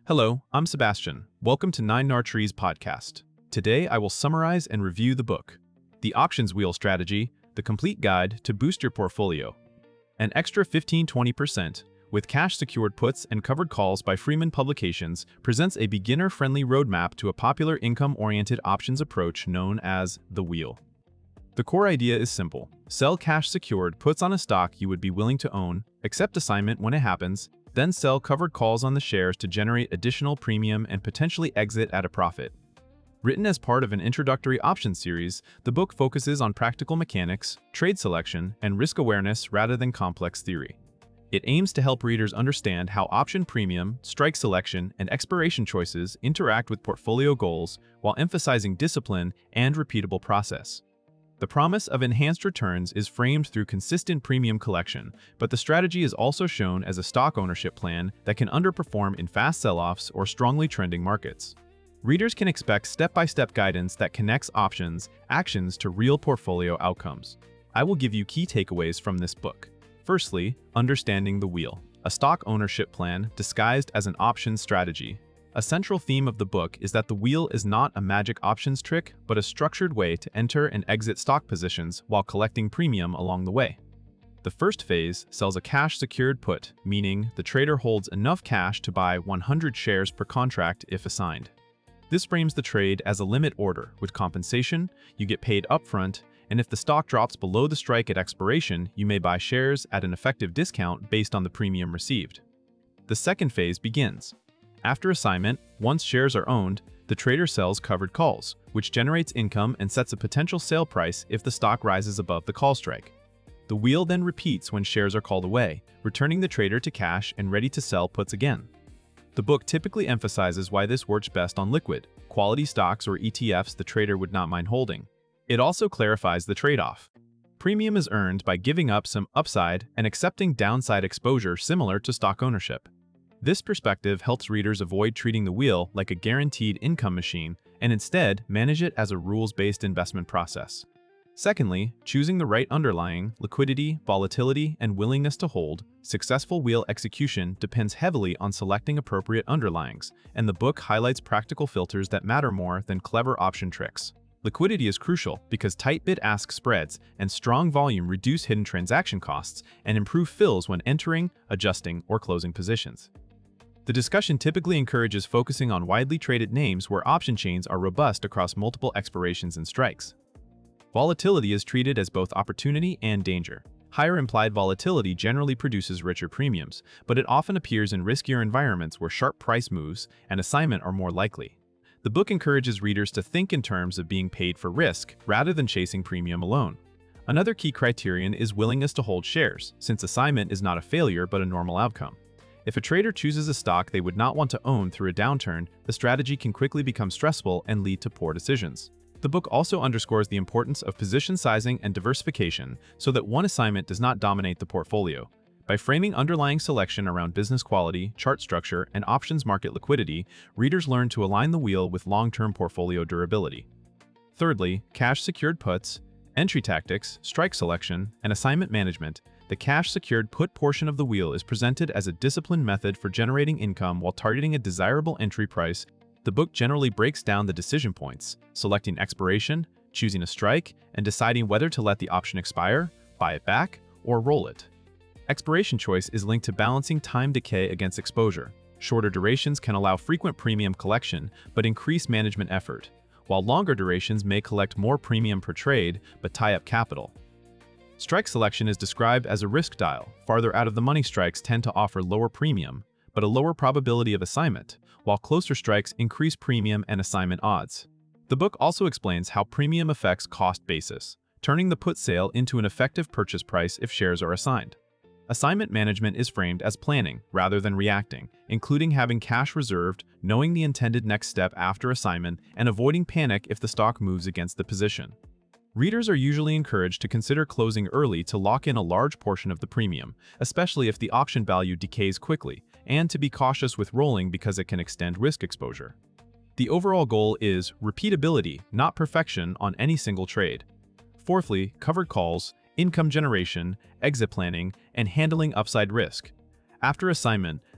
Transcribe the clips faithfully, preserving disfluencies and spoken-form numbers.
Hello, I'm Sebastian. Welcome to Nine Nar Trees podcast. Today I will summarize and review the book, The Options Wheel Strategy, the complete guide to boost your portfolio. An extra fifteen to twenty percent with cash-secured puts and covered calls by Freeman Publications presents a beginner-friendly roadmap to a popular income-oriented options approach known as the wheel. The core idea is simple. Sell cash-secured puts on a stock you would be willing to own, accept assignment when it happens, then sell covered calls on the shares to generate additional premium and potentially exit at a profit. Written as part of an introductory options series, the book focuses on practical mechanics, trade selection, and risk awareness rather than complex theory. It aims to help readers understand how option premium, strike selection, and expiration choices interact with portfolio goals while emphasizing discipline and repeatable process. The promise of enhanced returns is framed through consistent premium collection, but the strategy is also shown as a stock ownership plan that can underperform in fast sell-offs or strongly trending markets. Readers can expect step-by-step guidance that connects options, actions to real portfolio outcomes. I will give you key takeaways from this book. Firstly, understanding the wheel, a stock ownership plan disguised as an options strategy. A central theme of the book is that the wheel is not a magic options trick, but a structured way to enter and exit stock positions while collecting premium along the way. The first phase sells a cash-secured put, meaning the trader holds enough cash to buy one hundred shares per contract if assigned. This frames the trade as a limit order. With compensation, you get paid upfront, and if the stock drops below the strike at expiration, you may buy shares at an effective discount based on the premium received. The second phase begins. After assignment, once shares are owned, the trader sells covered calls, which generates income and sets a potential sale price if the stock rises above the call strike. The wheel then repeats when shares are called away, returning the trader to cash and ready to sell puts again. The book typically emphasizes why this works best on liquid, quality stocks or E T Fs the trader would not mind holding. It also clarifies the trade-off. Premium is earned by giving up some upside and accepting downside exposure similar to stock ownership. This perspective helps readers avoid treating the wheel like a guaranteed income machine and instead manage it as a rules-based investment process. Secondly, choosing the right underlying, liquidity, volatility, and willingness to hold, successful wheel execution depends heavily on selecting appropriate underlyings, and the book highlights practical filters that matter more than clever option tricks. Liquidity is crucial because tight bid-ask spreads and strong volume reduce hidden transaction costs and improve fills when entering, adjusting, or closing positions. The discussion typically encourages focusing on widely traded names where option chains are robust across multiple expirations and strikes. Volatility is treated as both opportunity and danger. Higher implied volatility generally produces richer premiums, but it often appears in riskier environments where sharp price moves and assignment are more likely. The book encourages readers to think in terms of being paid for risk rather than chasing premium alone. Another key criterion is willingness to hold shares, since assignment is not a failure but a normal outcome. If a trader chooses a stock they would not want to own through a downturn, the strategy can quickly become stressful and lead to poor decisions. The book also underscores the importance of position sizing and diversification so that one assignment does not dominate the portfolio. By framing underlying selection around business quality, chart structure, and options market liquidity, readers learn to align the wheel with long-term portfolio durability. Thirdly, cash-secured puts, entry tactics, strike selection, and assignment management. The cash-secured put portion of the wheel is presented as a disciplined method for generating income while targeting a desirable entry price. The book generally breaks down the decision points, selecting expiration, choosing a strike, and deciding whether to let the option expire, buy it back, or roll it. Expiration choice is linked to balancing time decay against exposure. Shorter durations can allow frequent premium collection but increase management effort, while longer durations may collect more premium per trade but tie up capital. Strike selection is described as a risk dial. Farther out of the money strikes tend to offer lower premium, but a lower probability of assignment, while closer strikes increase premium and assignment odds. The book also explains how premium affects cost basis, turning the put sale into an effective purchase price if shares are assigned. Assignment management is framed as planning rather than reacting, including having cash reserved, knowing the intended next step after assignment, and avoiding panic if the stock moves against the position. Readers are usually encouraged to consider closing early to lock in a large portion of the premium, especially if the auction value decays quickly, and to be cautious with rolling because it can extend risk exposure. The overall goal is repeatability, not perfection on any single trade. Fourthly, covered calls, income generation, exit planning, and handling upside risk. After assignment,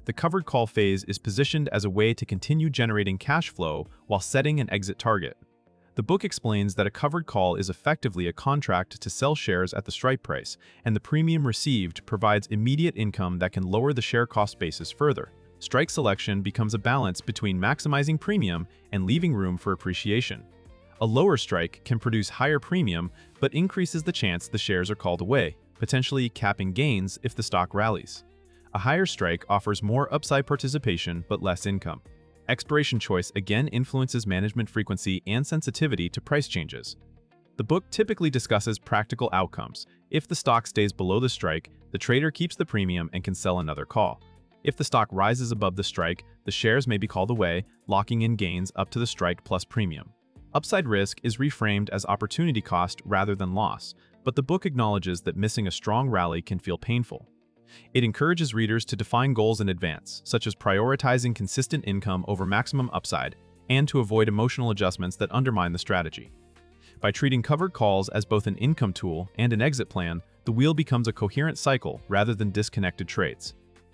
The covered call phase is positioned as a way to continue generating cash flow while setting an exit target. The book explains that a covered call is effectively a contract to sell shares at the strike price, and the premium received provides immediate income that can lower the share cost basis further. Strike selection becomes a balance between maximizing premium and leaving room for appreciation. A lower strike can produce higher premium but increases the chance the shares are called away, potentially capping gains if the stock rallies. A higher strike offers more upside participation but less income. Expiration choice again influences management frequency and sensitivity to price changes. The book typically discusses practical outcomes. If the stock stays below the strike, the trader keeps the premium and can sell another call. If the stock rises above the strike, the shares may be called away, locking in gains up to the strike plus premium. Upside risk is reframed as opportunity cost rather than loss, but the book acknowledges that missing a strong rally can feel painful. It encourages readers to define goals in advance, such as prioritizing consistent income over maximum upside, and to avoid emotional adjustments that undermine the strategy. By treating covered calls as both an income tool and an exit plan, the wheel becomes a coherent cycle rather than disconnected trades.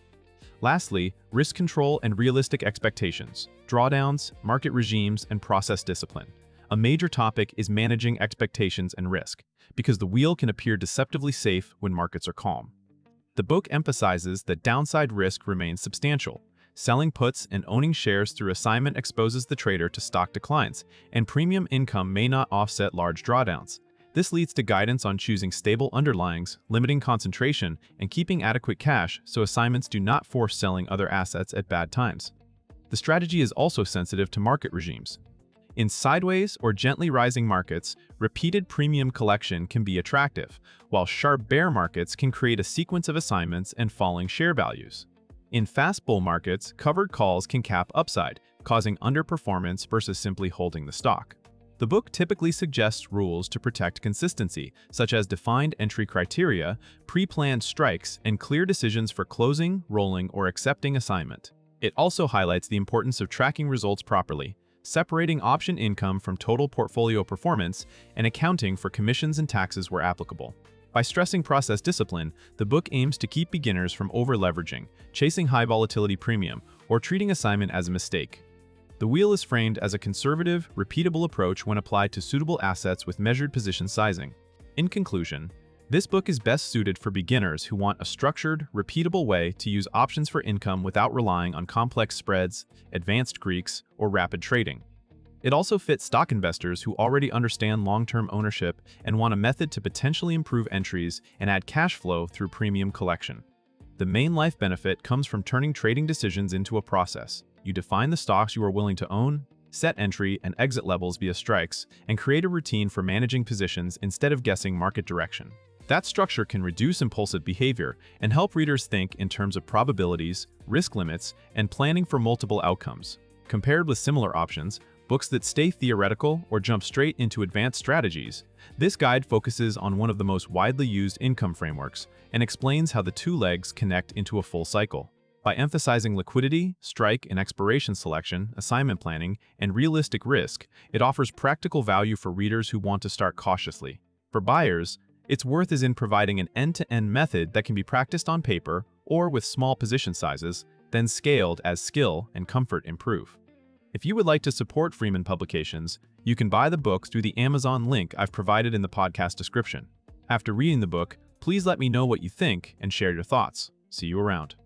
Lastly, risk control and realistic expectations, drawdowns, market regimes, and process discipline. A major topic is managing expectations and risk, because the wheel can appear deceptively safe when markets are calm. The book emphasizes that downside risk remains substantial. Selling puts and owning shares through assignment exposes the trader to stock declines, and premium income may not offset large drawdowns. This leads to guidance on choosing stable underlyings, limiting concentration, and keeping adequate cash so assignments do not force selling other assets at bad times. The strategy is also sensitive to market regimes. In sideways or gently rising markets, repeated premium collection can be attractive, while sharp bear markets can create a sequence of assignments and falling share values. In fast bull markets, covered calls can cap upside, causing underperformance versus simply holding the stock. The book typically suggests rules to protect consistency, such as defined entry criteria, pre-planned strikes, and clear decisions for closing, rolling, or accepting assignment. It also highlights the importance of tracking results properly, separating option income from total portfolio performance, and accounting for commissions and taxes where applicable. By stressing process discipline, the book aims to keep beginners from over-leveraging, chasing high volatility premium, or treating assignment as a mistake. The wheel is framed as a conservative, repeatable approach when applied to suitable assets with measured position sizing. In conclusion, this book is best suited for beginners who want a structured, repeatable way to use options for income without relying on complex spreads, advanced Greeks, or rapid trading. It also fits stock investors who already understand long-term ownership and want a method to potentially improve entries and add cash flow through premium collection. The main life benefit comes from turning trading decisions into a process. You define the stocks you are willing to own, set entry and exit levels via strikes, and create a routine for managing positions instead of guessing market direction. That structure can reduce impulsive behavior and help readers think in terms of probabilities, risk limits, and planning for multiple outcomes. Compared with similar options, books that stay theoretical or jump straight into advanced strategies, this guide focuses on one of the most widely used income frameworks and explains how the two legs connect into a full cycle. By emphasizing liquidity, strike and expiration selection, assignment planning, and realistic risk, it offers practical value for readers who want to start cautiously. For buyers, its worth is in providing an end-to-end method that can be practiced on paper or with small position sizes, then scaled as skill and comfort improve. If you would like to support Freeman Publications, you can buy the book through the Amazon link I've provided in the podcast description. After reading the book, please let me know what you think and share your thoughts. See you around.